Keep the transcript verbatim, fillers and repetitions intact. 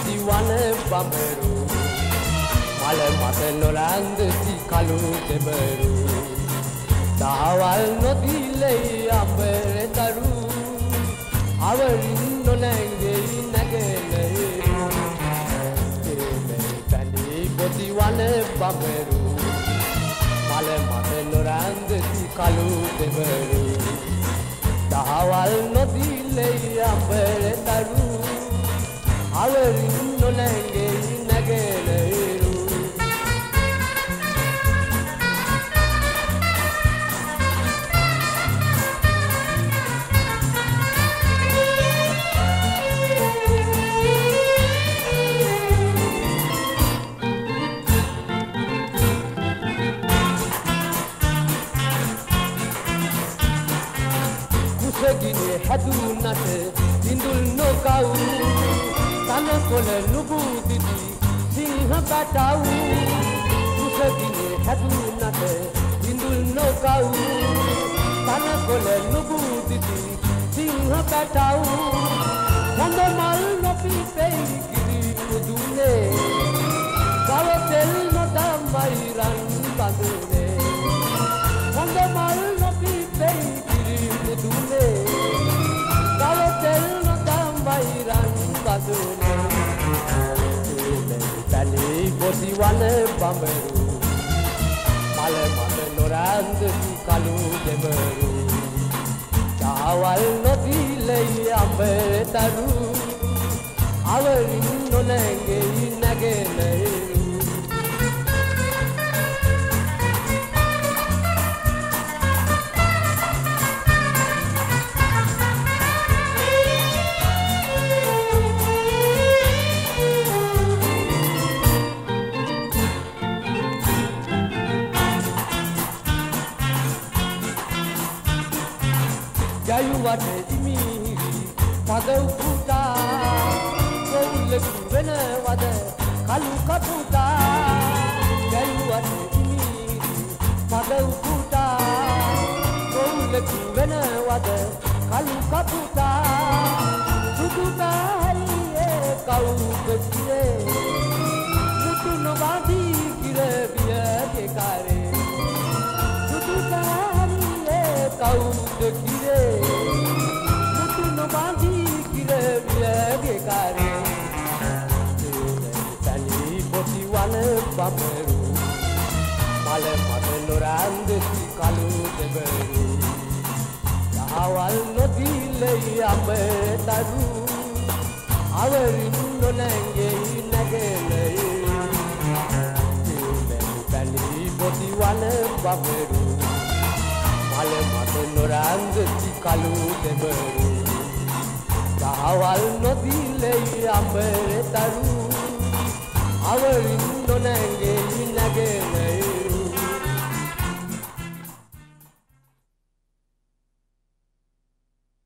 පොති වන බඹරු මල මත නොරන්දති කළු දෙබරු දහවල් නොදිලෙයි අඹරතරු අවරින් නොනැංගෙයි නැගෙනයි තැනි පොති වන බඹරු මල මත නොරන්දති කළු දෙබරු දහවල් නොදිලෙයි අඹරතරු අවරින් නොනැංගෙයි නැගෙනහිරු කුසගිනේ හැදුනට ඉඳුල් නොකව් තනකොළ නුබුදිති සිංහ පැටව් කුසගිනේ හැදුනට ඉඳුල් නොකව් තනකොළ නුබුදිති සිංහ පැටව් හොඳ මල් නොපිපෙයි කිරි මුදුනේ ගව තෙල් නොදමයි රන් බඳුනේ හොඳ මල් නොපිපෙයි කිරි මුදුනේ ගව තෙල් නොදමයි රන් බඳුනේ තැනි පොති වන බඹරු මල මත නොරන්දති කළු දෙබරු දහවල් නොදිලෙයි අඹරතරු අවරින් නොනැංගෙයි නැගෙනහිරු ජයුවට ඉමිහිරි පද උපුටා කොල්ලෙකු වෙනවද කළු කපුටා ජයුවට ඉමිහිරි පද උපුටා කොල්ලෙකු වෙනවද කළු කපුටා සුදු පැහැලියේ කවුද කිරේ මුතු නොබදී කිර බියගේ කරේ සුදු පැහැලියේ කවුද කිරේ මුතු නොබදී කිර බියගේ කරේ තැනි පොති වන බඹරු මල මත නොරන්දති කළු දෙබරු දහවල් නොදිලෙයි අඹරතරු අවරින් නොනැංගෙයි නැගෙනහිරු තැනි පොති වන බඹරු මල මත නොරන්දති කළු දෙබරු දහවල් නොදිලෙයි අඹරතරු අවරින් නොනැංගෙයි